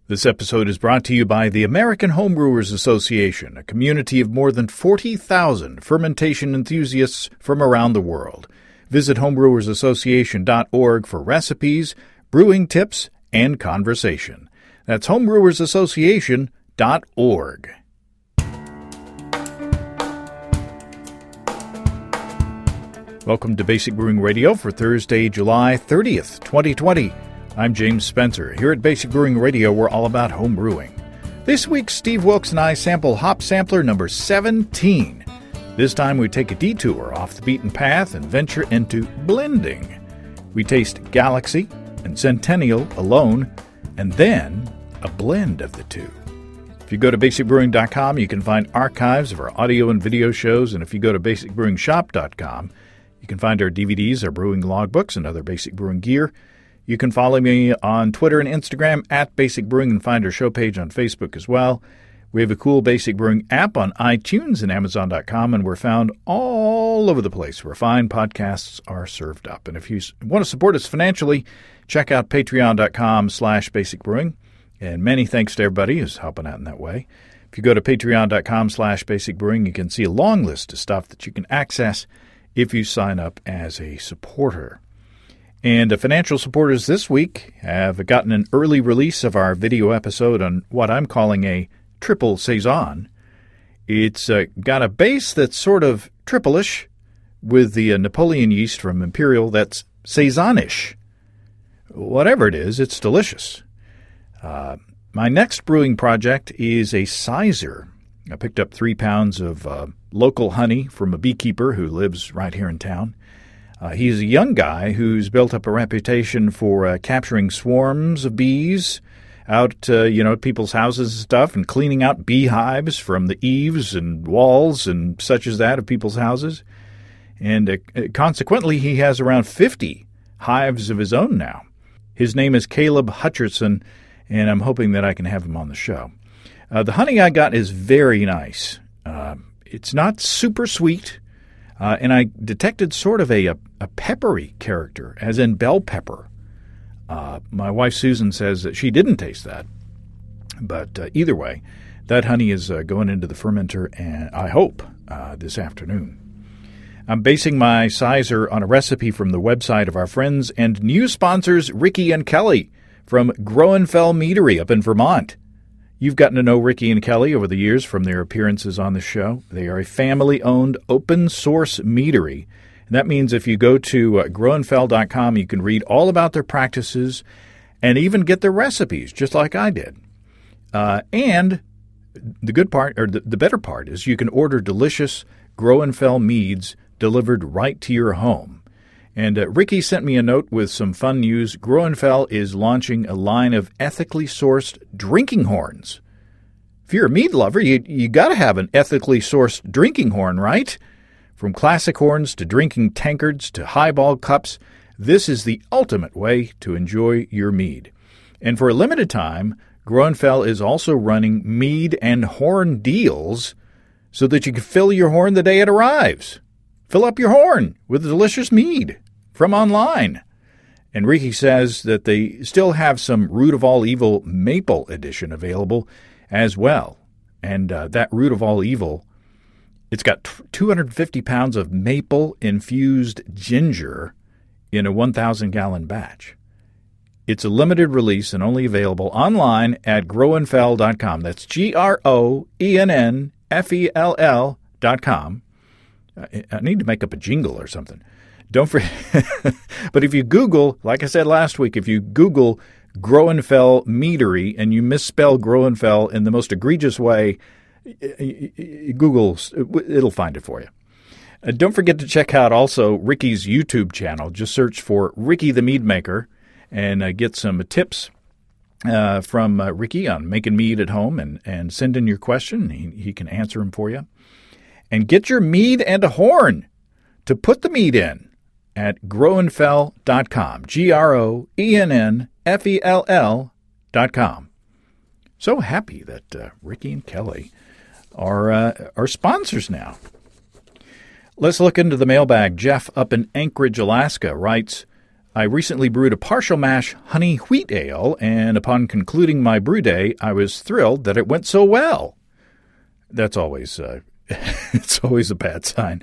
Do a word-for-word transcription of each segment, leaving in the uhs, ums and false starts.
This episode is brought to you by the American Homebrewers Association, a community of more than forty thousand fermentation enthusiasts from around the world. Visit homebrewers association dot org for recipes, brewing tips, and conversation. That's homebrewers association dot org. Welcome to Basic Brewing Radio for Thursday, July thirtieth, twenty twenty. I'm James Spencer. Here at Basic Brewing Radio, we're all about home brewing. This week, Steve Wilkes and I sample Hop Sampler number seventeen. This time, we take a detour off the beaten path and venture into blending. We taste Galaxy and Centennial alone, and then a blend of the two. If you go to basic brewing dot com, you can find archives of our audio and video shows, and if you go to basic brewing shop dot com, you can find our D V Ds, our brewing logbooks, and other basic brewing gear. You can follow me on Twitter and Instagram at Basic Brewing and find our show page on Facebook as well. We have a cool Basic Brewing app on iTunes and amazon dot com, and we're found all over the place where fine podcasts are served up. And if you want to support us financially, check out patreon dot com slash basic brewing. And many thanks to everybody who's helping out in that way. If you go to patreon dot com slash basic brewing, you can see a long list of stuff that you can access if you sign up as a supporter. And the financial supporters this week have gotten an early release of our video episode on what I'm calling a triple saison. It's uh, got a base that's sort of triple-ish with the uh, Napoleon yeast from Imperial that's saison-ish. Whatever it is, it's delicious. Uh, my next brewing project is a sizer. I picked up three pounds of uh, local honey from a beekeeper who lives right here in town. Uh, he's a young guy who's built up a reputation for uh, capturing swarms of bees out, uh, you know, at people's houses and stuff, and cleaning out beehives from the eaves and walls and such as that of people's houses. And uh, consequently, he has around fifty hives of his own now. His name is Caleb Hutcherson, and I'm hoping that I can have him on the show. Uh, the honey I got is very nice. Uh, it's not super sweet. Uh, and I detected sort of a, a, a peppery character, as in bell pepper. Uh, my wife Susan says that she didn't taste that. But uh, either way, that honey is uh, going into the fermenter, and I hope uh, this afternoon. I'm basing my sizer on a recipe from the website of our friends and new sponsors, Ricky and Kelly, from Groenfell Meadery up in Vermont. You've gotten to know Ricky and Kelly over the years from their appearances on the show. They are a family-owned, open-source meadery. And that means if you go to uh, groenfell dot com, you can read all about their practices and even get their recipes, just like I did. Uh, and the good part, or the, the better part, is you can order delicious Groenfell meads delivered right to your home. And uh, Ricky sent me a note with some fun news. Groenfell is launching a line of ethically sourced drinking horns. If you're a mead lover, you you got to have an ethically sourced drinking horn, right? From classic horns to drinking tankards to highball cups, this is the ultimate way to enjoy your mead. And for a limited time, Groenfell is also running mead and horn deals so that you can fill your horn the day it arrives. Fill up your horn with delicious mead from online. And Ricky says that they still have some Root of All Evil Maple Edition available as well. And uh, that Root of All Evil, it's got two hundred fifty pounds of maple-infused ginger in a one thousand gallon batch. It's a limited release and only available online at groenfell dot com. That's G R O E N N F E L L dot com. I need to make up a jingle or something. Don't forget. But if you Google, like I said last week, if you Google Groenfell Meadery and you misspell Groenfell in the most egregious way, Google, it'll find it for you. Uh, don't forget to check out also Ricky's YouTube channel. Just search for Ricky the Mead Maker and uh, get some tips uh, from uh, Ricky on making mead at home, and, and send in your question. He, he can answer them for you. And get your mead and a horn to put the mead in at groenfell dot com. G R O E N N F E L L dot com. So happy that uh, Ricky and Kelly are, uh, are sponsors now. Let's look into the mailbag. Jeff up in Anchorage, Alaska writes, I recently brewed a partial mash honey wheat ale, and upon concluding my brew day, I was thrilled that it went so well. That's always, uh, it's always a bad sign.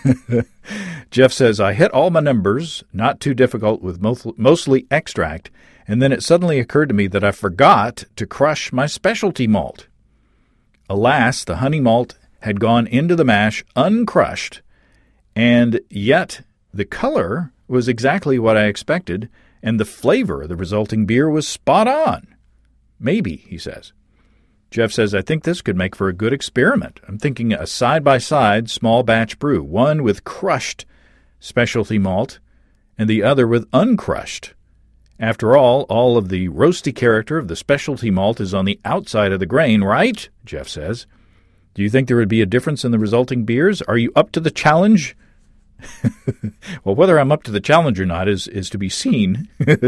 Jeff says, I hit all my numbers, not too difficult with mostly extract, and then it suddenly occurred to me that I forgot to crush my specialty malt. Alas, the honey malt had gone into the mash uncrushed, and yet the color was exactly what I expected, and the flavor of the resulting beer was spot on. Maybe, he says. Jeff says, I think this could make for a good experiment. I'm thinking a side-by-side small batch brew, one with crushed specialty malt and the other with uncrushed. After all, all of the roasty character of the specialty malt is on the outside of the grain, right? Jeff says. Do you think there would be a difference in the resulting beers? Are you up to the challenge? Well, whether I'm up to the challenge or not is, is to be seen.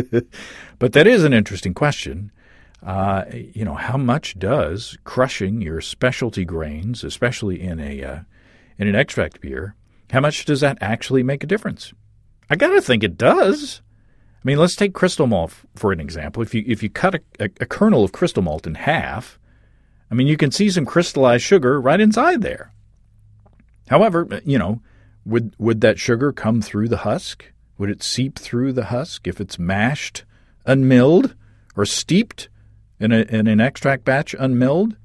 But that is an interesting question. Uh, you know, how much does crushing your specialty grains, especially in a uh, in an extract beer, how much does that actually make a difference? I got to think it does. I mean, let's take crystal malt for an example. If you if you cut a, a, a kernel of crystal malt in half, I mean, you can see some crystallized sugar right inside there. However, you know, would would that sugar come through the husk? Would it seep through the husk if it's mashed, unmilled, or steeped in, a, in an extract batch unmilled?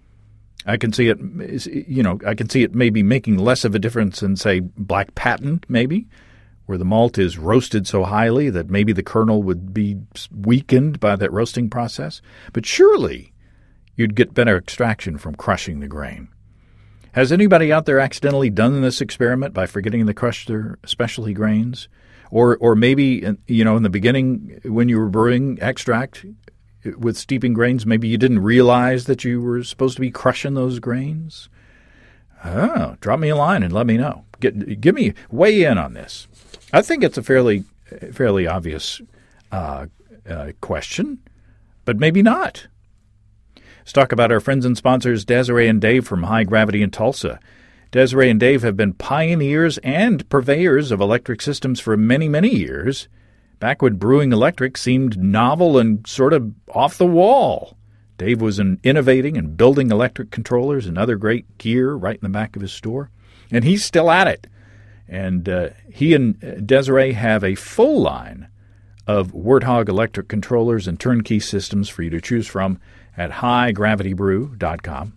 I can see it, you know, I can see it maybe making less of a difference in, say, black patent, maybe, where the malt is roasted so highly that maybe the kernel would be weakened by that roasting process. But surely you'd get better extraction from crushing the grain. Has anybody out there accidentally done this experiment by forgetting to crush their specialty grains? Or or maybe, you know, in the beginning when you were brewing extract with steeping grains, maybe you didn't realize that you were supposed to be crushing those grains? Oh, drop me a line and let me know. Get, give me, weigh in on this. I think it's a fairly fairly obvious uh, uh, question, but maybe not. Let's talk about our friends and sponsors, Desiree and Dave from High Gravity in Tulsa. Desiree and Dave have been pioneers and purveyors of electric systems for many, many years, back when brewing electric seemed novel and sort of off the wall. Dave was in innovating and building electric controllers and other great gear right in the back of his store, and he's still at it. And uh, he and Desiree have a full line of Warthog electric controllers and turnkey systems for you to choose from at high gravity brew dot com.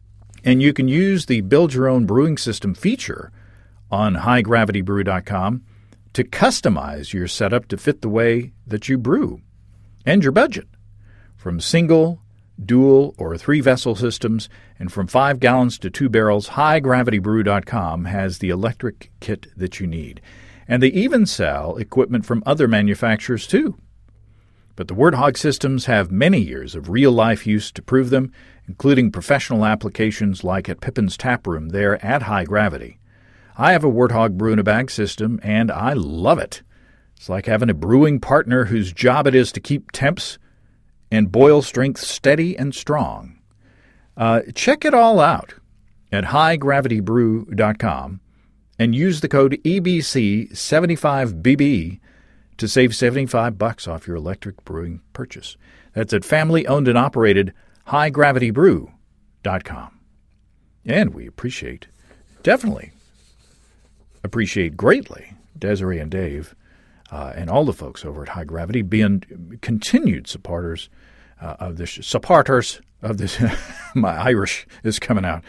And you can use the Build Your Own Brewing System feature on high gravity brew dot com to customize your setup to fit the way that you brew and your budget. From single, dual, or three-vessel systems, and from five gallons to two barrels, high gravity brew dot com has the electric kit that you need. And they even sell equipment from other manufacturers, too. But the Warthog systems have many years of real-life use to prove them, including professional applications like at Pippin's Tap Room there at High Gravity. I have a Warthog brew-in-a-bag system, and I love it. It's like having a brewing partner whose job it is to keep temps and boil strength steady and strong. Uh, check it all out at high gravity brew dot com and use the code E B C seventy-five B B to save seventy-five bucks off your electric brewing purchase. That's at family-owned and operated high gravity brew dot com. And we appreciate, definitely appreciate greatly, Desiree and Dave uh, and all the folks over at High Gravity being continued supporters uh, of this, supporters of this, my Irish is coming out,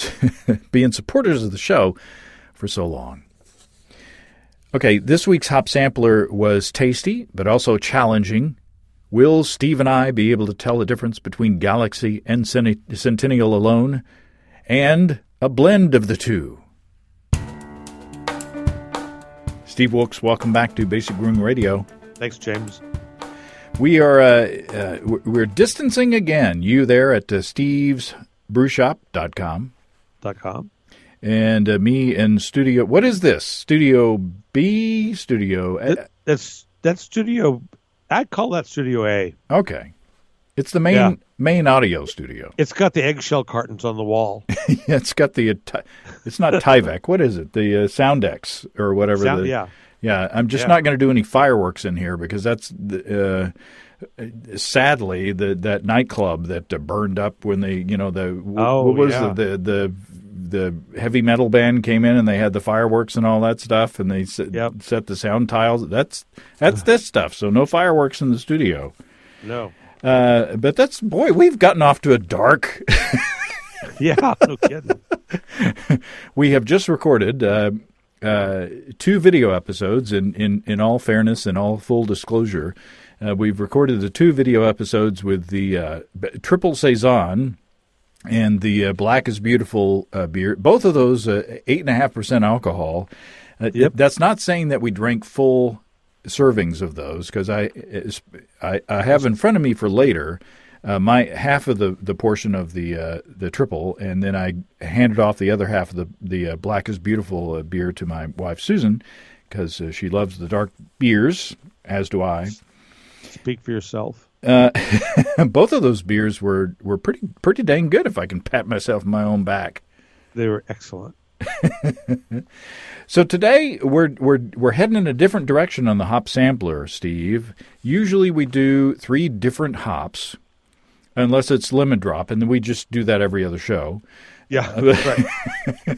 being supporters of the show for so long. Okay, this week's Hop Sampler was tasty, but also challenging. Will Steve and I be able to tell the difference between Galaxy and Centennial alone, and a blend of the two? Steve Wilkes, welcome back to Basic Brewing Radio. Thanks, James. We are uh, uh, we're distancing again. You there at uh, steves brew shop dot com. Dot com. And uh, me in studio. What is this? Studio B? Studio A? That, that's that's Studio. I'd call that Studio A. Okay, it's the main yeah. main audio studio. It's got the eggshell cartons on the wall. Yeah, it's got the. Uh, it's not Tyvek. What is it? The uh, Soundex or whatever. Sound, the, yeah. Yeah, I'm just Yeah. not going to do any fireworks in here because that's uh, sadly the that nightclub that uh, burned up when they, you know, the Oh, what was yeah. the, the the the heavy metal band came in and they had the fireworks and all that stuff and they set, Yep. set the sound tiles. That's that's this stuff. So no fireworks in the studio. No. Uh, but that's boy, we've gotten off to a dark. Yeah, no kidding. We have just recorded uh, uh, two video episodes. In, in, in all fairness and all full disclosure, uh, we've recorded the two video episodes with the uh, b- Triple Saison and the uh, Black is Beautiful uh, beer. Both of those uh, eight and a half percent alcohol. Uh, Yep. That's not saying that we drank full servings of those because I, I I have in front of me for later. Uh, my half of the, the portion of the uh, the triple, and then I handed off the other half of the the uh, Black is Beautiful uh, beer to my wife Susan because uh, she loves the dark beers, as do I. Speak for yourself. Uh, both of those beers were, were pretty pretty dang good. If I can pat myself on my own back. They were excellent. So today we're we're we're heading in a different direction on the hop sampler, Steve. Usually we do three different hops. Unless it's lemon drop, and then we just do that every other show. Yeah, that's right.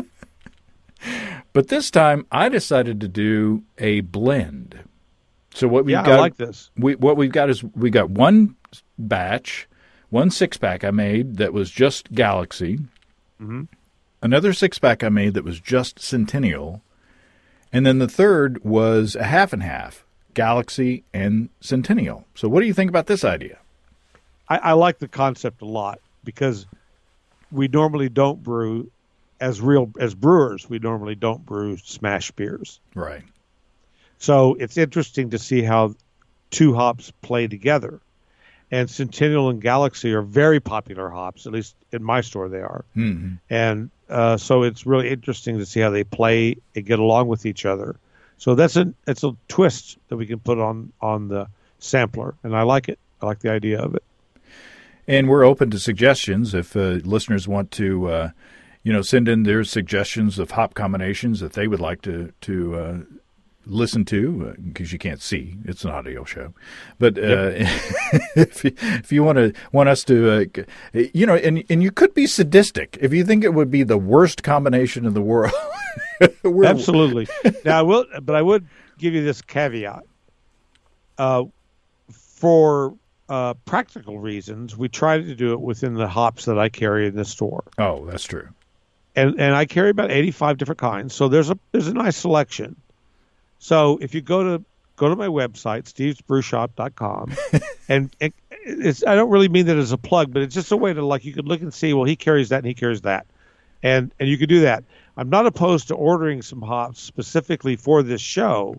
But this time, I decided to do a blend. So what we've Yeah, got, I like this. We, what we've got is we got one batch, one six pack I made that was just Galaxy. Mm-hmm. Another six pack I made that was just Centennial, and then the third was a half and half, Galaxy and Centennial. So what do you think about this idea? I, I like the concept a lot because we normally don't brew as real as brewers. We normally don't brew smash beers. Right. So it's interesting to see how two hops play together. And Centennial and Galaxy are very popular hops, at least in my store they are. Mm-hmm. And uh, so it's really interesting to see how they play and get along with each other. So that's a it's a twist that we can put on on the sampler, and I like it. I like the idea of it. And we're open to suggestions if uh, listeners want to, uh, you know, send in their suggestions of hop combinations that they would like to to uh, listen to, because uh, you can't see; it's an audio show. But uh, yep. if you, if you want to want us to, uh, you know, and and you could be sadistic if you think it would be the worst combination in the world. Absolutely. Now I will, but I would give you this caveat. Uh, for Uh, practical reasons, we try to do it within the hops that I carry in the store. Oh, that's true. And and I carry about eighty-five different kinds, so there's a there's a nice selection. So if you go to go to my website, steves brew shop dot com, and, and it's I don't really mean that as a plug, but it's just a way to, like, you could look and see, well, he carries that and he carries that, and and you could do that. I'm not opposed to ordering some hops specifically for this show,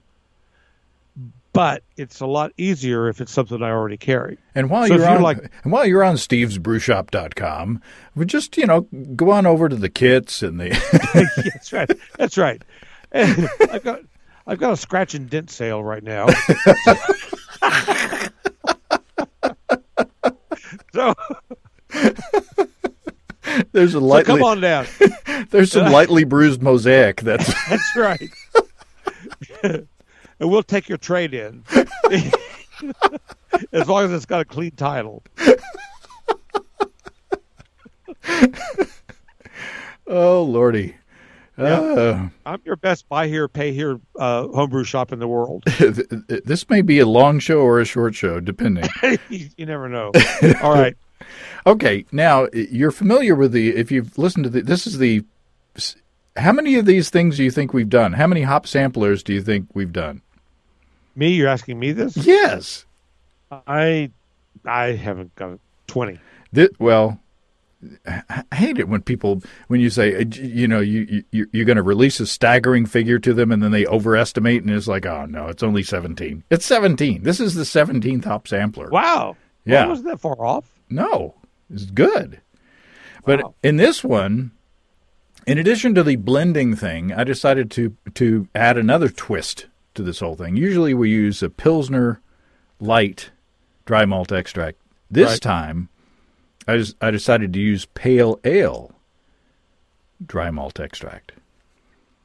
but it's a lot easier if it's something I already carry. And while so you're on, like, and while you're on steves brew shop dot com, we just, you know, go on over to the kits and the. That's right. That's right. And I've got I've got a scratch and dent sale right now. so there's a lightly so come on down. There's some lightly bruised mosaic. That's that's right. And we'll take your trade in as long as it's got a clean title. Oh, Lordy. Yeah. Uh, I'm your best buy here, pay here uh, homebrew shop in the world. This may be a long show or a short show, depending. you, you never know. All right. Okay. Now, you're familiar with the, if you've listened to the, this is the, how many of these things do you think we've done? How many hop samplers do you think we've done? Me? You're asking me this? Yes. I I haven't got twenty. This, well, I hate it when people, when you say, you know, you, you, you're going to release a staggering figure to them and then they overestimate and it's like, oh, no, it's only seventeen. It's seventeen. This is the seventeenth hop sampler. Wow. Yeah. Well, wasn't that far off? No. It's good. But Wow. in this one, in addition to the blending thing, I decided to to add another twist to this whole thing. Usually we use a Pilsner Light dry malt extract. This Right. time, I, just, I decided to use Pale Ale dry malt extract.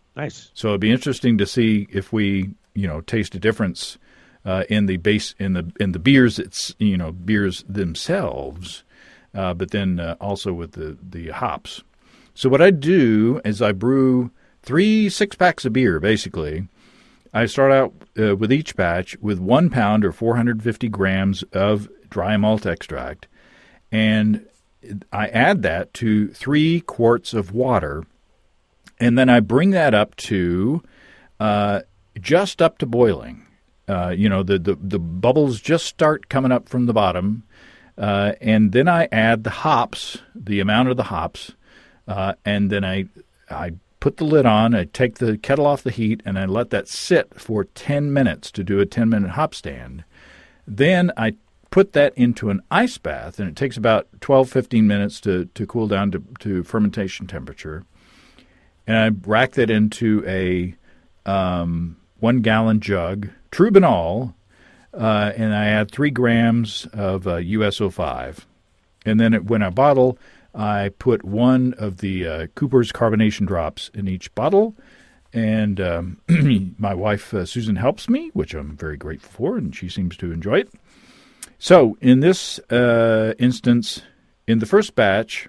Nice. So it'd be interesting to see if we, you know, taste a difference uh, in the base in the in the beers. It's you know beers themselves, uh, but then uh, also with the the hops. So what I do is I brew three six packs of beer. Basically, I start out uh, with each batch with one pound or four hundred fifty grams of dry malt extract, and I add that to three quarts of water. And then I bring that up to uh, just up to boiling. Uh, you know, the, the, the bubbles just start coming up from the bottom. Uh, and then I add the hops, the amount of the hops. Uh, and then I I put the lid on. I take the kettle off the heat, and I let that sit for ten minutes to do a ten-minute hop stand. Then I put that into an ice bath, and it takes about twelve, fifteen minutes to, to cool down to, to fermentation temperature. And I rack that into a um, one-gallon jug, Trubinol, uh, and I add three grams of uh, U S O five. And then it, when I bottle, I put one of the uh, Cooper's carbonation drops in each bottle. And um, my wife, uh, Susan, helps me, which I'm very grateful for, and she seems to enjoy it. So in this uh, instance, in the first batch,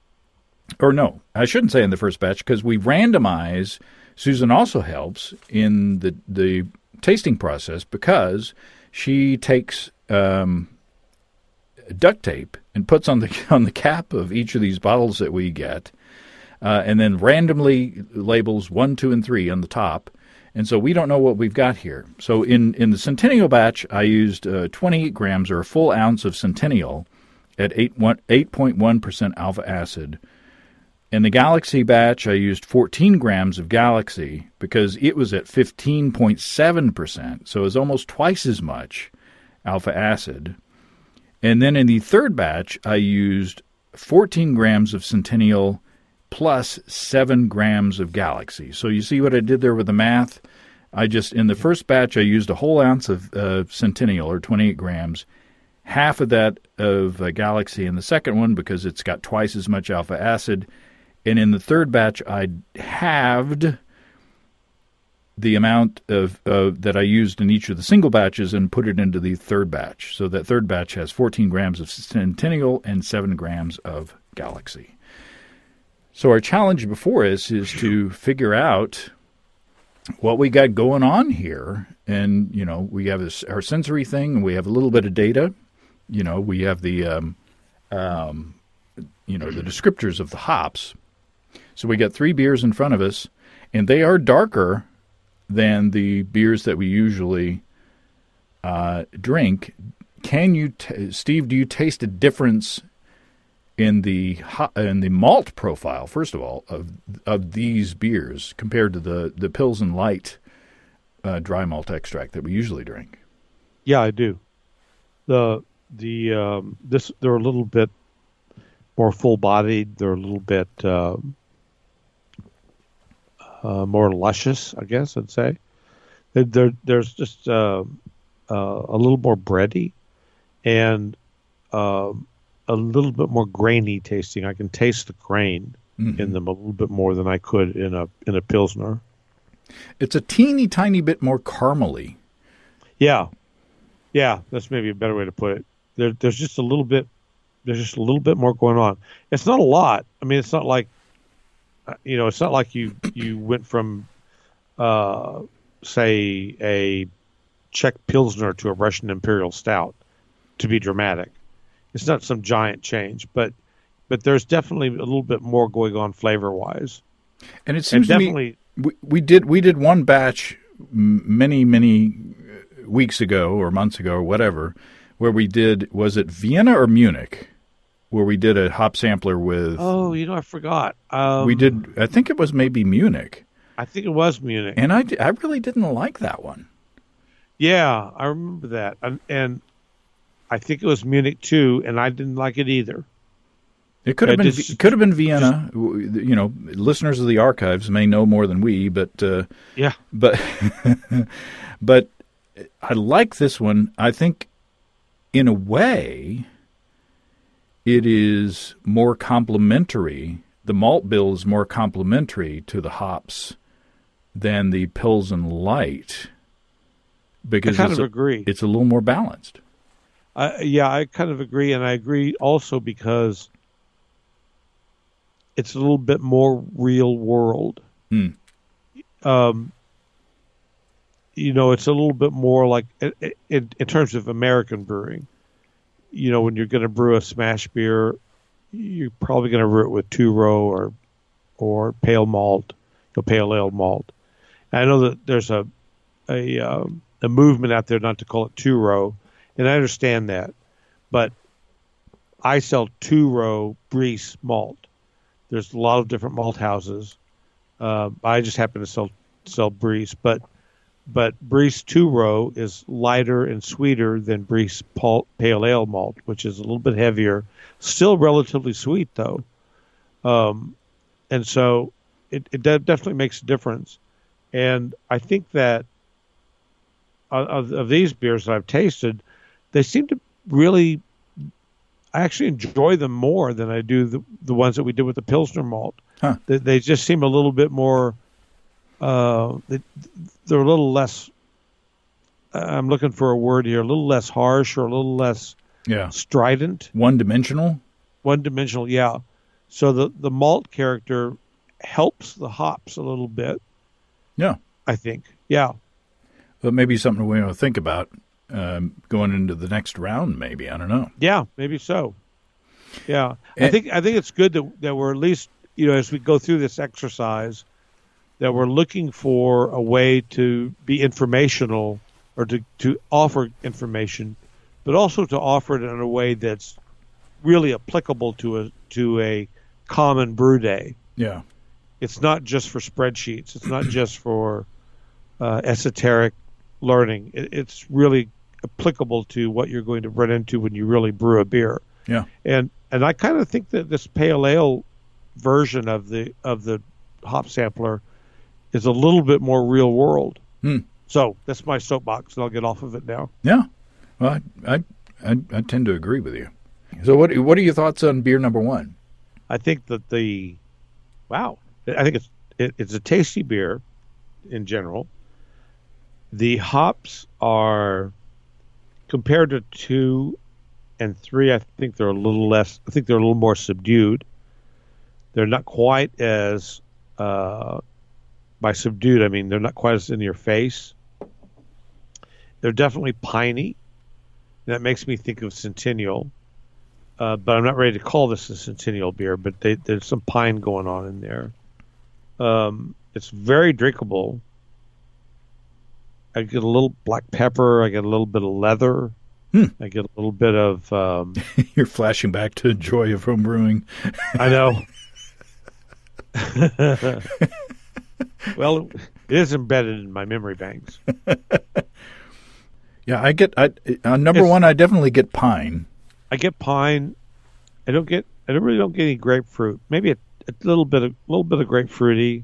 or no, I shouldn't say in the first batch, because we randomize. Susan also helps in the the tasting process because she takes um, duct tape and puts on the on the cap of each of these bottles that we get, uh, and then randomly labels one, two, and three on the top. And so we don't know what we've got here. So in, in the Centennial batch, I used uh, twenty-eight grams or a full ounce of Centennial at eight point one percent alpha acid. In the Galaxy batch, I used fourteen grams of Galaxy because it was at fifteen point seven percent, so it was almost twice as much alpha acid. And then in the third batch, I used fourteen grams of Centennial plus seven grams of Galaxy. So you see what I did there with the math? I just, in the first batch, I used a whole ounce of uh, Centennial, or twenty-eight grams, half of that of uh, Galaxy in the second one because it's got twice as much alpha acid. And in the third batch, I halved the amount of uh, that I used in each of the single batches and put it into the third batch. So that third batch has fourteen grams of Centennial and seven grams of Galaxy. So our challenge before us is to figure out what we got going on here. And, you know, we have this, our sensory thing, and we have a little bit of data. You know, we have the, um, um, you know, the descriptors of the hops. So we got three beers in front of us, and they are darker than the beers that we usually uh, drink. Can you, t- Steve, do you taste a difference in the ho- in the malt profile, first of all, of of these beers compared to the, the Pilsen Light uh, dry malt extract that we usually drink? Yeah, I do. The the um, this they're a little bit more full bodied. They're a little bit uh, uh, more luscious, I guess I'd say. They're, they're, there's just uh, uh, a little more bready and uh, a little bit more grainy tasting. I can taste the grain mm-hmm. in them a little bit more than I could in a in a Pilsner. It's a teeny tiny bit more caramely. Yeah, yeah, that's maybe a better way to put it. There, there's just a little bit. There's just a little bit more going on. It's not a lot. I mean, it's not like, you know, it's not like you you went from, uh, say, a Czech Pilsner to a Russian Imperial Stout to be dramatic. It's not some giant change, but but there's definitely a little bit more going on flavor wise. And it seems and to definitely, me we, we did we did one batch many many weeks ago or months ago or whatever, where we did, was it Vienna or Munich, where we did a hop sampler with. Oh, you know, I forgot. Um, we did. I think it was maybe Munich. I think it was Munich, and I I really didn't like that one. Yeah, I remember that, and, and I think it was Munich too, and I didn't like it either. It could have it been just, could have been Vienna. Just, you know, listeners of the archives may know more than we, but uh, yeah, but but I like this one. I think, in a way, it is more complementary. The malt bill is more complementary to the hops than the Pilsen Light because I kind it's of a, agree. It's a little more balanced. Uh, yeah, I kind of agree, and I agree also because it's a little bit more real world. Hmm. Um, you know, it's a little bit more like in, in, in terms of American brewing. You know, when you're going to brew a smash beer, you're probably going to brew it with two row or or pale malt, or pale ale malt. And I know that there's a a um, a movement out there not to call it two row, and I understand that, but I sell two row Briess malt. There's a lot of different malt houses. Uh, I just happen to sell sell Briess, but but Briess two row is lighter and sweeter than Briess pale ale malt, which is a little bit heavier, still relatively sweet though. Um, and so it, it definitely makes a difference. And I think that of, of these beers that I've tasted, they seem to really, I actually enjoy them more than I do the, the ones that we did with the Pilsner malt. Huh. They, they just seem a little bit more, uh, they, they're a little less, I'm looking for a word here, a little less harsh or a little less yeah. strident. One-dimensional? One-dimensional, yeah. So the, the malt character helps the hops a little bit. Yeah. I think. Yeah. But maybe something we want to think about um, going into the next round, maybe. I don't know. Yeah, maybe so. Yeah. And, I think I think it's good that, that we're at least, you know, as we go through this exercise, that we're looking for a way to be informational or to, to offer information, but also to offer it in a way that's really applicable to a to a common brew day. Yeah. It's not just for spreadsheets. It's not just for uh, esoteric learning. It, it's really applicable to what you're going to run into when you really brew a beer. Yeah. And and I kind of think that this pale ale version of the of the hop sampler is a little bit more real world. Hmm. So that's my soapbox, and I'll get off of it now. Yeah. Well, I I, I, I tend to agree with you. So what what are your thoughts on beer number one? I think that the wow. I think it's it, it's a tasty beer in general. The hops are, compared to two and three, I think they're a little less, I think they're a little more subdued. They're not quite as, uh, by subdued, I mean they're not quite as in your face. They're definitely piney. That makes me think of Centennial. Uh, but I'm not ready to call this a Centennial beer, but they, there's some pine going on in there. Um, it's very drinkable. I get a little black pepper. I get a little bit of leather. Hmm. I get a little bit of... Um, You're flashing back to the joy of home brewing. I know. Well, it is embedded in my memory banks. Yeah, I get... I, on number it's, one, I definitely get pine. I get pine. I don't get... I don't really don't get any grapefruit. Maybe a, a little bit of little bit of grapefruity.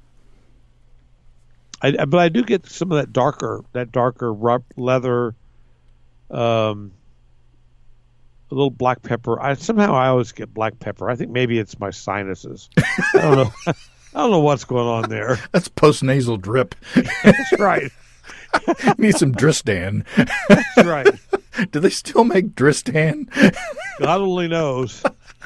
I, but I do get some of that darker, that darker rough leather, um, a little black pepper. I somehow I always get black pepper. I think maybe it's my sinuses. I don't know. I don't know what's going on there. That's post-nasal drip. That's right. Need some Dristan. That's right. Do they still make Dristan? God only knows.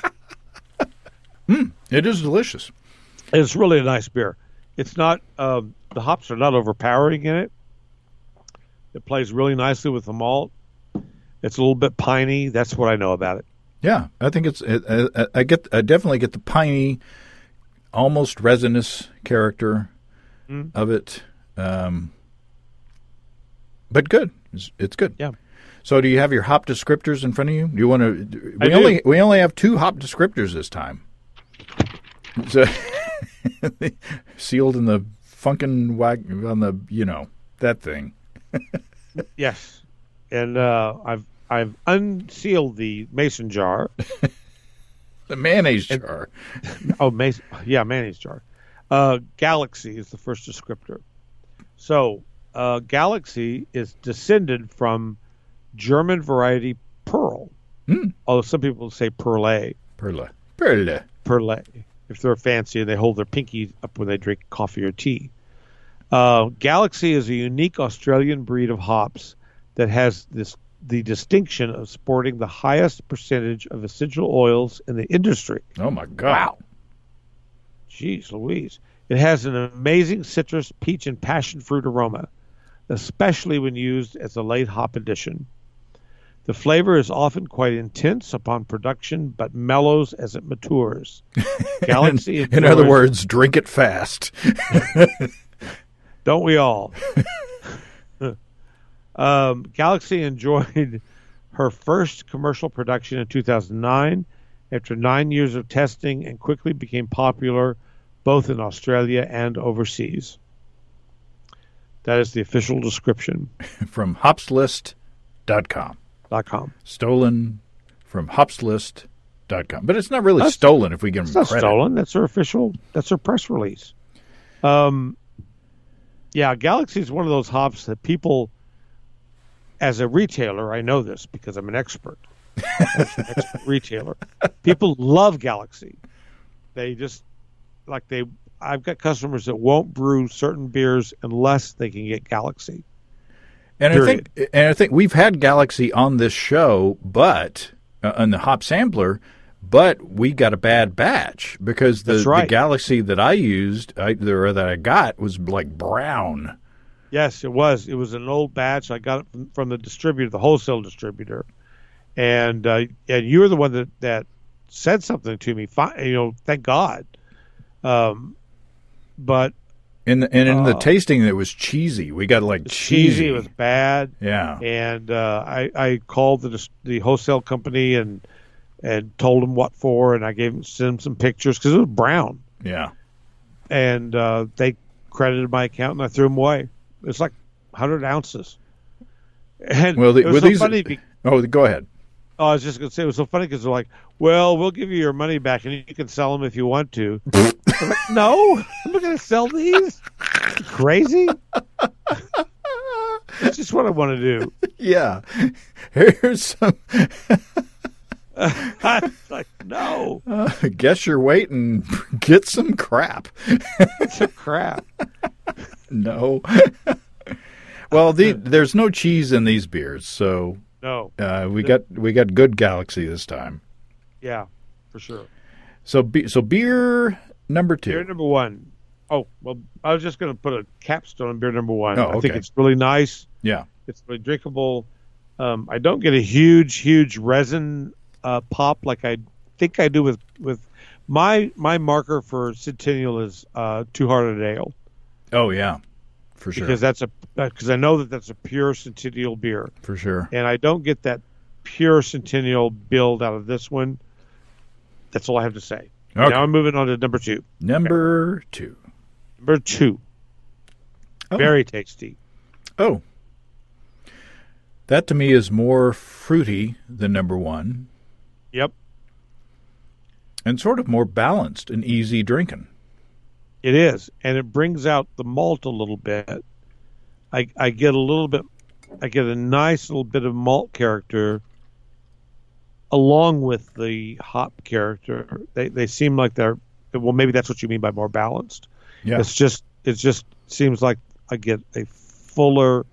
Mm, it is delicious. It's really a nice beer. It's not, um, the hops are not overpowering in it. It plays really nicely with the malt. It's a little bit piney. That's what I know about it. Yeah, I think it's, it, I, I get, I definitely get the piney, almost resinous character mm. of it. Um, but good. It's, it's good. Yeah. So do you have your hop descriptors in front of you? Do you want to, we I only, do. we only have two hop descriptors this time. So sealed in the funkin' wag on the, you know, that thing. Yes. And, uh, I've, I've unsealed the mason jar. The mayonnaise and, jar. Oh, mason, yeah, mayonnaise jar. Uh, Galaxy is the first descriptor. So, uh, Galaxy is descended from German variety Pearl. Mm. Although some people say Perle. Perle. Perle. Perle. If they're fancy and they hold their pinky up when they drink coffee or tea. Uh, Galaxy is a unique Australian breed of hops that has this the distinction of sporting the highest percentage of essential oils in the industry. Oh, my God. Wow. Jeez Louise. It has an amazing citrus, peach, and passion fruit aroma, especially when used as a late hop addition. The flavor is often quite intense upon production, but mellows as it matures. Galaxy in, in other words, drink it fast. Don't we all? um, Galaxy enjoyed her first commercial production in two thousand nine after nine years of testing and quickly became popular both in Australia and overseas. That is the official description. From hopslist dot com. .com. Stolen from hopslist dot com. But it's not really that's, stolen if we give them it's credit. Not stolen. That's her official, that's her press release. Um, yeah, Galaxy is one of those hops that people, as a retailer, I know this because I'm an expert. As an expert retailer. People love Galaxy. They just, like they, I've got customers that won't brew certain beers unless they can get Galaxy. And Period. I think, and I think we've had Galaxy on this show, but uh, on the Hop Sampler, but we got a bad batch because the, right. the Galaxy that I used, I, or that I got, was like brown. Yes, it was. It was an old batch. I got it from, from the distributor, the wholesale distributor, and uh, and you were the one that, that said something to me. Fine, you know, thank God. Um, but. In the, and in uh, the tasting, it was cheesy. We got like cheesy. cheesy. It was bad. Yeah. And uh, I, I called the the wholesale company and and told them what for, and I gave them, sent them some pictures because it was brown. Yeah. And uh, they credited my account, and I threw them away. It's like one hundred ounces. And well, the, it was so these, funny. Be- oh, go ahead. Oh, I was just going to say, it was so funny because they're like, well, we'll give you your money back, and you can sell them if you want to. I'm like, no, I'm not going to sell these. You crazy? That's just what I want to do. Yeah. Here's some. I was like, no. Uh, guess you're waiting. Get some crap. Get some crap. No. Well, the, there's no cheese in these beers, so. No, uh, we got we got good Galaxy this time. Yeah, for sure. So, be, so beer number two. Beer number one. Oh, well, I was just going to put a capstone on beer number one. Oh, okay. I think it's really nice. Yeah, it's really drinkable. Um, I don't get a huge, huge resin uh, pop like I think I do with with my my marker for Centennial is uh, Two Hearted Ale. Oh yeah. For sure. Because that's a because I know that that's a pure Centennial beer. For sure. And I don't get that pure Centennial build out of this one. That's all I have to say. Okay. Now I'm moving on to number two. Number okay. two. Number two. Oh. Very tasty. Oh. That to me is more fruity than number one. Yep. And sort of more balanced and easy drinking. It is, and it brings out the malt a little bit. I, I get a little bit, I get a nice little bit of malt character along with the hop character. They they seem like they're, well, maybe that's what you mean by more balanced. Yeah. It's just, it just seems like I get a fuller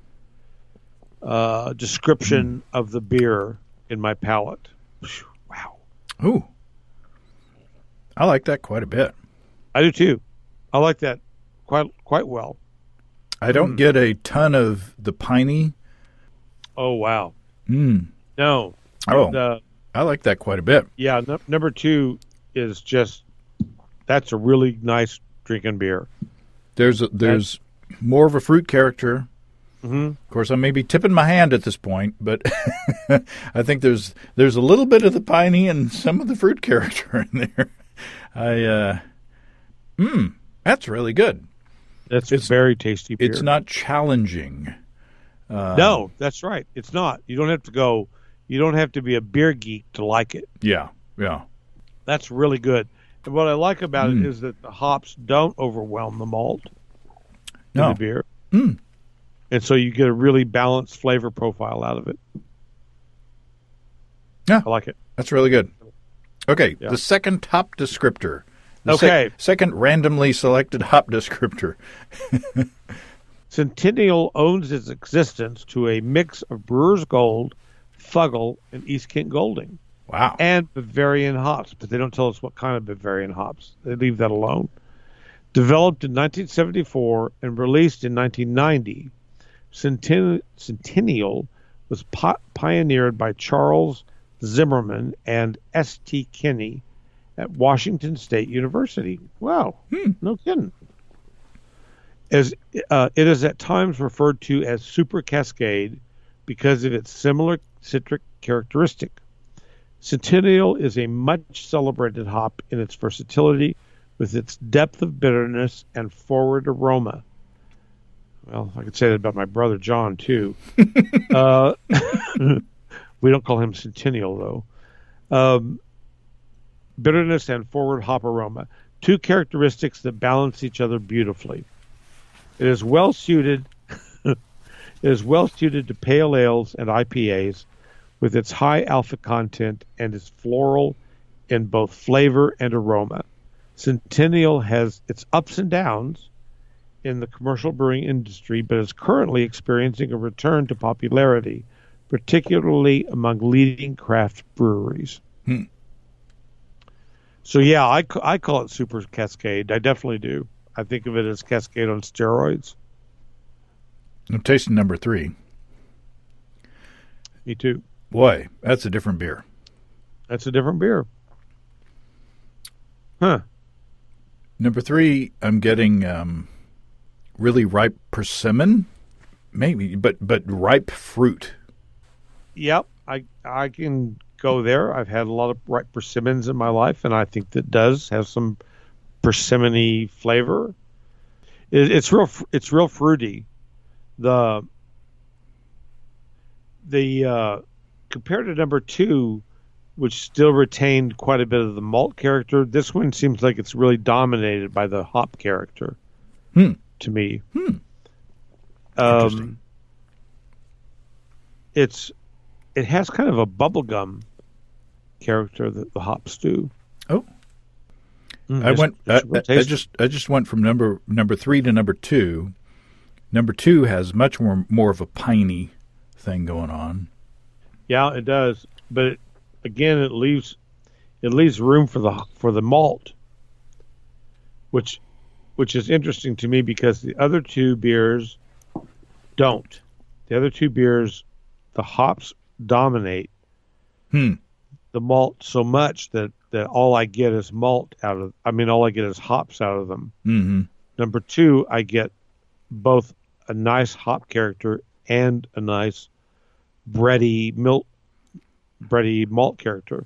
uh, description mm. of the beer in my palate. Wow. Ooh. I like that quite a bit. I do too. I like that quite quite well. I don't mm. get a ton of the piney. Oh, wow. Mm. No. Oh, and, uh, I like that quite a bit. Yeah, no, number two is just, that's a really nice drinking beer. There's a, there's that's, more of a fruit character. Mm-hmm. Of course, I may be tipping my hand at this point, but I think there's there's a little bit of the piney and some of the fruit character in there. I, uh, mmm. That's really good. That's it's very tasty beer. It's not challenging. Um, no, that's right. It's not. You don't have to go, you don't have to be a beer geek to like it. Yeah, yeah. That's really good. And what I like about mm. it is that the hops don't overwhelm the malt no. in the beer. Mm. And so you get a really balanced flavor profile out of it. Yeah. I like it. That's really good. Okay, yeah. The second top descriptor. The okay. Sec- second randomly selected hop descriptor. Centennial owes its existence to a mix of Brewer's Gold, Fuggle, and East Kent Golding. Wow. And Bavarian hops, but they don't tell us what kind of Bavarian hops. They leave that alone. Developed in nineteen seventy-four and released in nineteen ninety, Centen- Centennial was po- pioneered by Charles Zimmerman and S T Kinney at Washington State University. Wow, hmm. No kidding. As uh, it is at times referred to as Super Cascade because of its similar citric characteristic. Centennial is a much celebrated hop in its versatility with its depth of bitterness and forward aroma. Well, I could say that about my brother John, too. uh, we don't call him Centennial, though. Um, bitterness and forward hop aroma, two characteristics that balance each other beautifully. It is well suited. It is well suited to pale ales and I P As, with its high alpha content and its floral in both flavor and aroma. Centennial has its ups and downs in the commercial brewing industry, but is currently experiencing a return to popularity, particularly among leading craft breweries. Hmm. So, yeah, I, I call it Super Cascade. I definitely do. I think of it as Cascade on steroids. I'm tasting number three. Me too. Boy, that's a different beer. That's a different beer. Huh. Number three, I'm getting um, really ripe persimmon, maybe, but but ripe fruit. Yep, I I can go there. I've had a lot of ripe persimmons in my life, and I think that does have some persimmon-y flavor. It, it's real. It's real fruity. The the uh, compared to number two, which still retained quite a bit of the malt character, this one seems like it's really dominated by the hop character. Hmm. To me, hmm. Interesting. Um, it's it has kind of a bubblegum character that the hops do. Oh. Mm, I it's, went. it's I, I just. I just went from number number three to number two. Number two has much more more of a piney thing going on. Yeah, it does. But it, again, it leaves it leaves room for the for the malt, which which is interesting to me because the other two beers don't. The other two beers, the hops dominate Hmm. the malt so much that. that all I get is malt out of, I mean, all I get is hops out of them. Mm-hmm. Number two, I get both a nice hop character and a nice bready milk, bready malt character.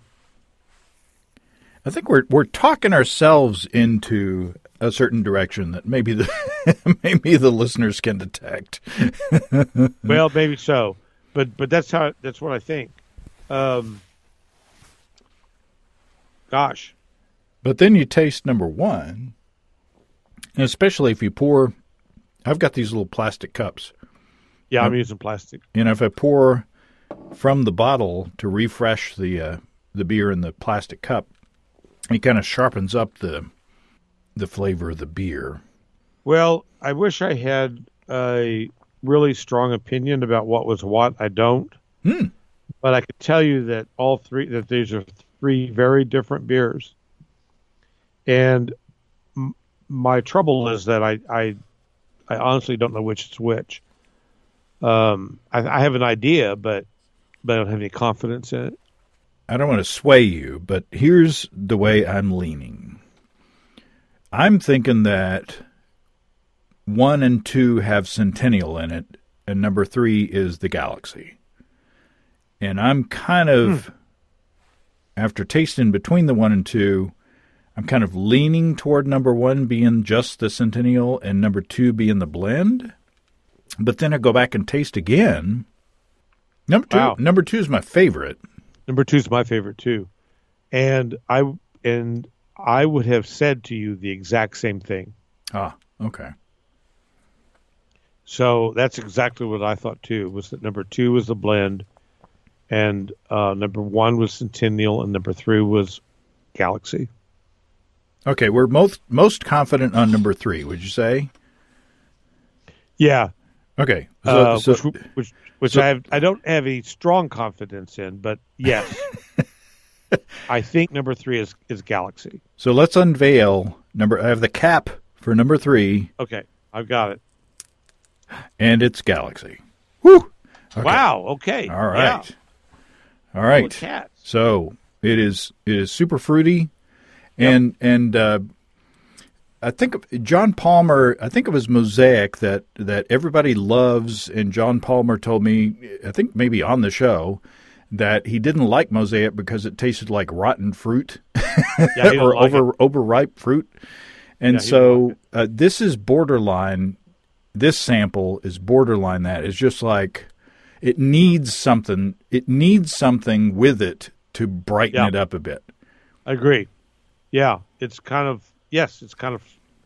I think we're we're talking ourselves into a certain direction that maybe the maybe the listeners can detect. Well, maybe so, but but that's how that's what I think. Um, Gosh. But then you taste number one, and especially if you pour, I've got these little plastic cups. Yeah, I'm uh, using plastic. And if I pour from the bottle to refresh the uh, the beer in the plastic cup, it kind of sharpens up the the flavor of the beer. Well, I wish I had a really strong opinion about what was what. I don't. Hmm. But I could tell you that all three, that these are three very different beers. And m- my trouble is that I, I, I honestly don't know which is which. Um, I, I have an idea, but, but I don't have any confidence in it. I don't want to sway you, but here's the way I'm leaning. I'm thinking that one and two have Centennial in it, and number three is the Galaxy. And I'm kind of, hmm. after tasting between the one and two, I'm kind of leaning toward number one being just the Centennial and number two being the blend. But then I go back and taste again. Number two, wow. number two is my favorite. Number two is my favorite too, and I and I would have said to you the exact same thing. Ah, okay. So that's exactly what I thought too. Was that number two was the blend, and uh, number one was Centennial, and number three was Galaxy. Okay, we're most most confident on number three. Would you say? Yeah. Okay. So, Uh, so, which which, which so- I have, I don't have a strong confidence in, but yes. I think number three is, is Galaxy. so let's unveil number. I have the cap for number three, Okay, I've got it. and it's Galaxy. Woo! Okay. Wow. Okay. All right. Yeah. All Holy right. cats. So it is it is super fruity, and and uh, I think John Palmer. I think it was Mosaic that that everybody loves, and John Palmer told me, I think maybe on the show, that he didn't like Mosaic because it tasted like rotten fruit Yeah, he or don't like over it. overripe fruit, and Yeah, he don't so like uh, this is borderline. This sample is borderline. That it's just like. It needs something. It needs something with it to brighten Yeah. it up a bit. I agree. Yeah, it's kind of yes, it's kind of.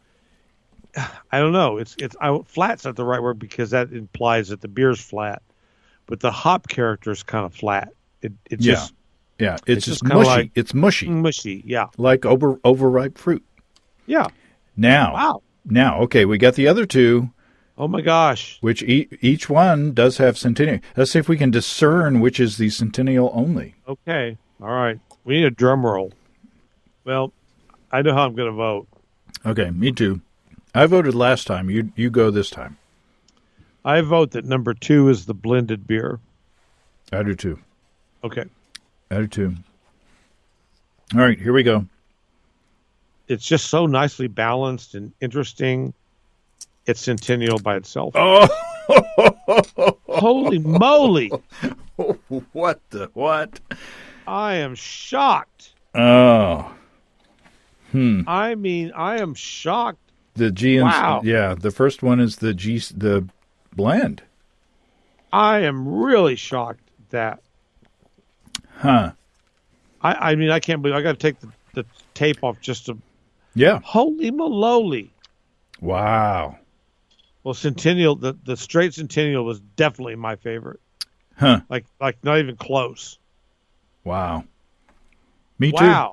I don't know. It's it's I, flat's not the right word because that implies that the beer's flat, but the hop character is kind of flat. It it's Yeah. just Yeah, it's, It's just just kinda mushy. like- it's mushy, mushy. Yeah, like over overripe fruit. yeah. Now, Wow. now, okay, we got the other two, Oh my gosh. which e- each one does have Centennial. Let's see if we can discern which is the Centennial only. Okay. All right. We need a drum roll. Well, I know how I'm going to vote. Okay, me too. I voted last time. You you go this time. I vote that number two is the blended beer. I do too. Okay. I do too. All right, here we go. It's just so nicely balanced and interesting. It's Centennial by itself. Oh, Holy moly. what the what? I am shocked. Oh, I mean, I am shocked. the G and Wow. yeah, the first one is the G the blend. I am really shocked that. Huh. I, I mean, I can't believe I got to take the, the tape off just to. Yeah. Holy moly. Wow. Well, Centennial, the, the straight Centennial was definitely my favorite. Huh. Like, like not even close. Wow. Me Wow.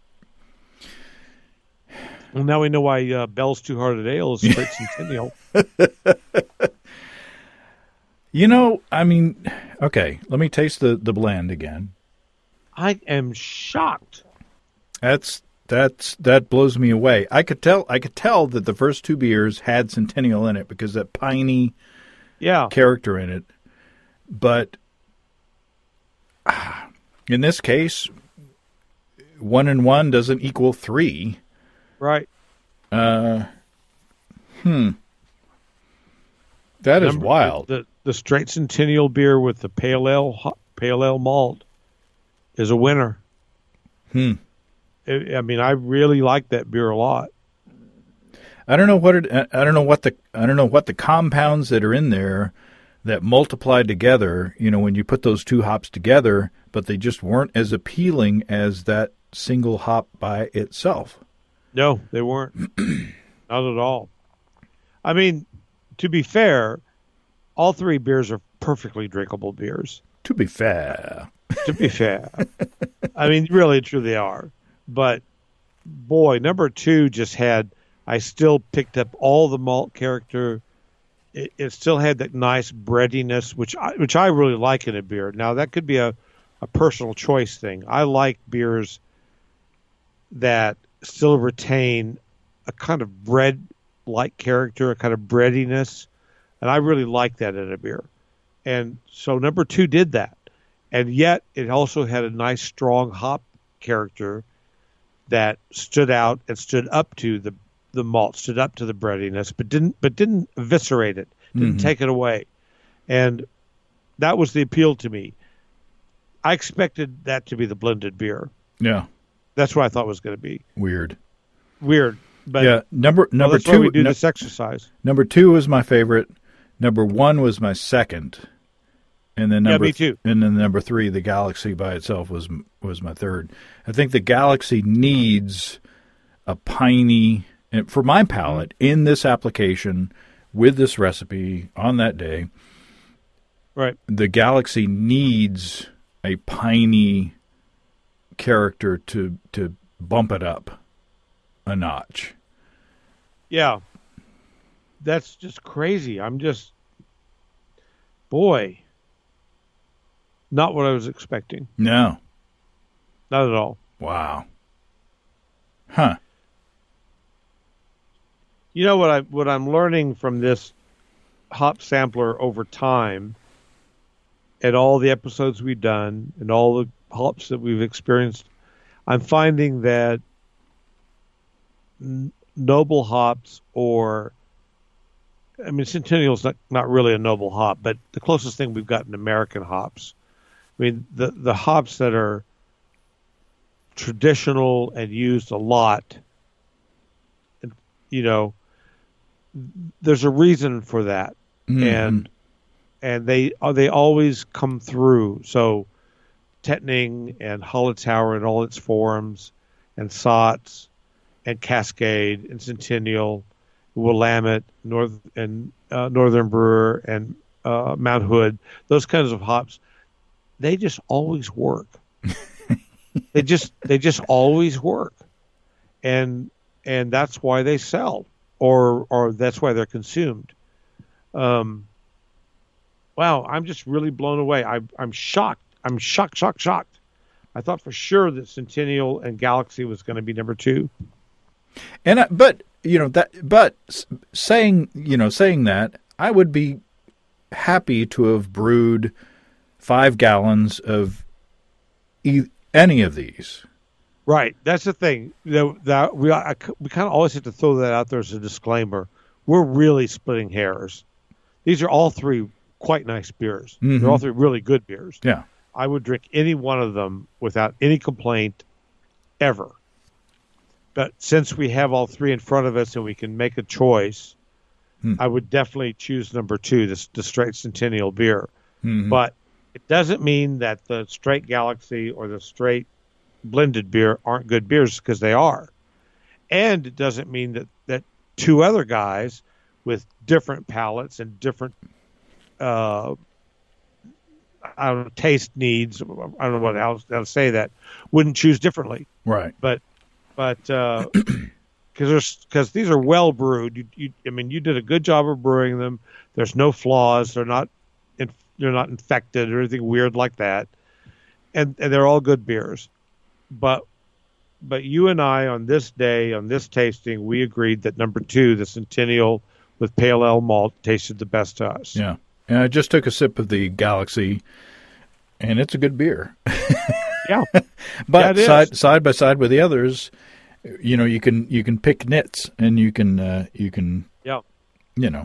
Well, now we know why uh, Bell's Two Hearted Ale is straight Centennial. too. You know, I mean, okay, let me taste the, the blend again. I am shocked. That's that's that blows me away. I could tell I could tell that the first two beers had Centennial in it because that piney Yeah. character in it. But ah, in this case, one and one doesn't equal three. Right. Uh, hmm. That is Number- wild. The, the straight Centennial beer with the pale ale, ho- pale ale malt is a winner. Hmm. I I mean, I really like that beer a lot. I don't know what it, I don't know what the I don't know what the compounds that are in there that multiply together. You know, when you put those two hops together, but they just weren't as appealing as that single hop by itself. No, they weren't. Not at all. I mean, to be fair, all three beers are perfectly drinkable beers. To be fair, To be fair. I mean, really, truly are. But, boy, number two just had, I still picked up all the malt character. It, it still had that nice breadiness, which I, which I really like in a beer. Now, that could be a, a personal choice thing. I like beers that still retain a kind of bread-like character, a kind of breadiness, and I really like that in a beer. And so number two did that. And yet it also had a nice, strong hop character that stood out and stood up to the the malt, stood up to the breadiness, but didn't but didn't eviscerate it, didn't Mhm. take it away. And that was the appeal to me. I expected that to be the blended beer. yeah, That's what I thought it was going to be. weird. Weird. But Yeah, number well, number that's why two. we do no- this exercise. number two was my favorite. Number one was my second, and then Yeah, number me too. and then number three, the Galaxy by itself was was my third. I think the Galaxy needs a piney, and for my palate in this application with this recipe on that day, Right. the Galaxy needs a piney character to to bump it up a notch. Yeah. that's just crazy. I'm just, boy, not what I was expecting. No. Not at all. Wow. Huh. You know what I what I'm learning from this hop sampler over time, and all the episodes we've done, and all the hops that we've experienced, I'm finding that n- noble hops, or I mean, Centennial's not not really a noble hop, but the closest thing we've got in American hops. I mean, the the hops that are traditional and used a lot, and, you know, there's a reason for that, mm-hmm. and and they they always come through. So Tettnang and Hallertauer in all its forms, and Saaz and Cascade and Centennial, Willamette, North and uh, Northern Brewer and uh, Mount Hood, those kinds of hops, they just always work. they just they just always work, and and that's why they sell. Or, or that's why they're consumed. Um, wow, I'm just really blown away. I, I'm shocked. I'm shocked, shocked, shocked. I thought for sure that Centennial and Galaxy was going to be number two. And I, but you know that, but saying you know saying that, I would be happy to have brewed five gallons of e- any of these. Right, that's the thing. That, that we I, we kind of always have to throw that out there as a disclaimer. We're really splitting hairs. These are all three quite nice beers. Mm-hmm. They're all three really good beers. Yeah, I would drink any one of them without any complaint, ever. But since we have all three in front of us and we can make a choice, hmm. I would definitely choose number two, the, the straight Centennial beer. Mm-hmm. But it doesn't mean that the straight Galaxy or the straight blended beer aren't good beers, because they are. And it doesn't mean that, that two other guys with different palates and different uh, I don't know, taste needs, I don't know what else how to say that, wouldn't choose differently. Right. But but uh, because because these are well brewed. You, you I mean, you did a good job of brewing them. There's no flaws. They're not in, they're not infected or anything weird like that. And and they're all good beers. But but you and I, on this day, on this tasting, we agreed that number two, the Centennial with Pale Ale malt, tasted the best to us. Yeah. And I just took a sip of the Galaxy, and it's a good beer. Yeah. But yeah, side side by side with the others, you know, you can you can pick nits, and you can uh, you can yeah. you know.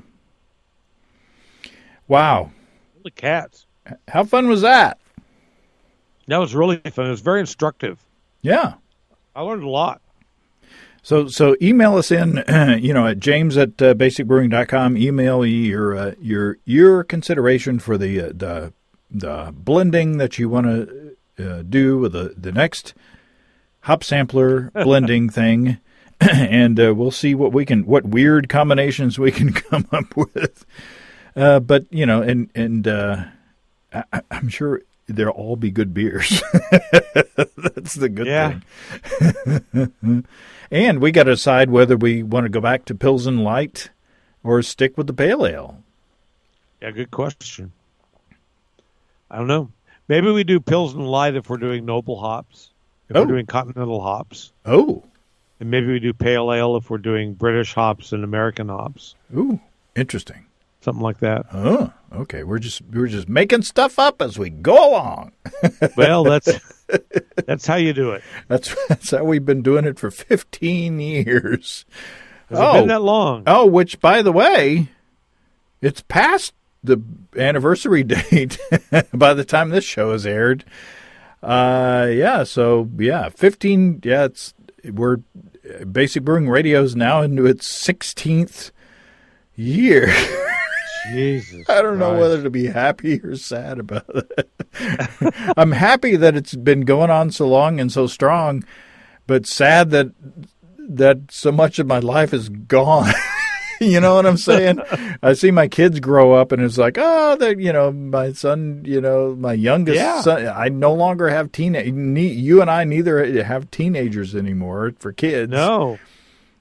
Wow. Holy cats. How fun was that? That was really fun. It was very instructive. Yeah. I learned a lot. So so email us in, uh, you know, at james at uh, basic brewing dot com. Email your uh, your your consideration for the uh, the the blending that you want to uh, do with the, the next hop sampler blending thing, and uh, we'll see what we can what weird combinations we can come up with. Uh, but you know, and and uh, I, I'm sure they'll all be good beers. That's the good yeah. thing. And we got to decide whether we want to go back to Pilsen Light or stick with the Pale Ale. Yeah, good question. I don't know. Maybe we do Pilsen Light if we're doing noble hops, if oh. we're doing continental hops. Oh. And maybe we do Pale Ale if we're doing British hops and American hops. Ooh, interesting. Something like that. Oh, okay. We're just we're just making stuff up as we go along. Well, that's that's how you do it. That's that's how we've been doing it for fifteen years. Has oh, it been that long? Oh, which, by the way, it's past the anniversary date by the time this show is aired. Uh, yeah. So yeah, fifteen. Yeah, it's we're Basic Brewing Radio is now into its sixteenth year. Jesus I don't Christ. know whether to be happy or sad about it. I'm happy that it's been going on so long and so strong, but sad that that so much of my life is gone. You know what I'm saying? I see my kids grow up, and it's like, oh, that you know, my son, you know, my youngest yeah. son. I no longer have teenage. You and I neither have teenagers anymore for kids. No.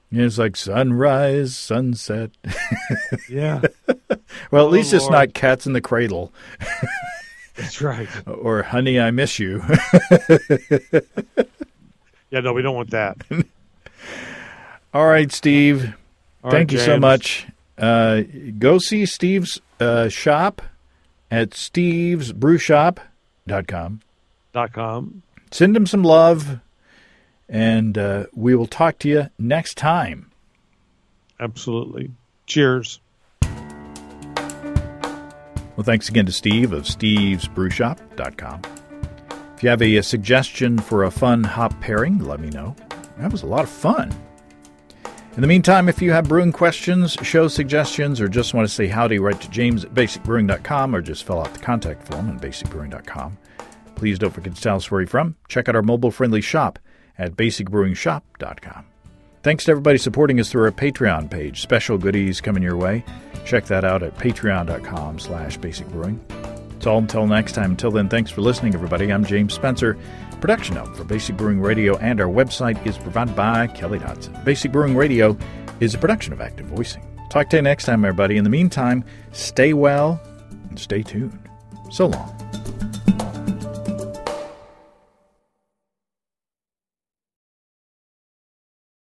It's like sunrise, sunset. Yeah. Well, Oh, at least it's Lord. not Cats in the Cradle. That's right. Or Honey, I Miss You. Yeah, no, we don't want that. All right, Steve. All Thank right, you so James. much. Uh, go see Steve's uh, shop at steves brew shop dot com. Dot com. Send him some love, and uh, we will talk to you next time. Absolutely. Cheers. Well, thanks again to Steve of steves brew shop dot com. If you have a, a suggestion for a fun hop pairing, let me know. That was a lot of fun. In the meantime, if you have brewing questions, show suggestions, or just want to say howdy, write to James at basic brewing dot com or just fill out the contact form on basic brewing dot com. Please don't forget to tell us where you're from. Check out our mobile-friendly shop at basic brewing shop dot com. Thanks to everybody supporting us through our Patreon page. Special goodies coming your way. Check that out at patreon dot com slash basic brewing. It's all until next time. Until then, thanks for listening, everybody. I'm James Spencer. Production help for Basic Brewing Radio and our website is provided by Kelly Dodson. Basic Brewing Radio is a production of Active Voicing. Talk to you next time, everybody. In the meantime, stay well and stay tuned. So long.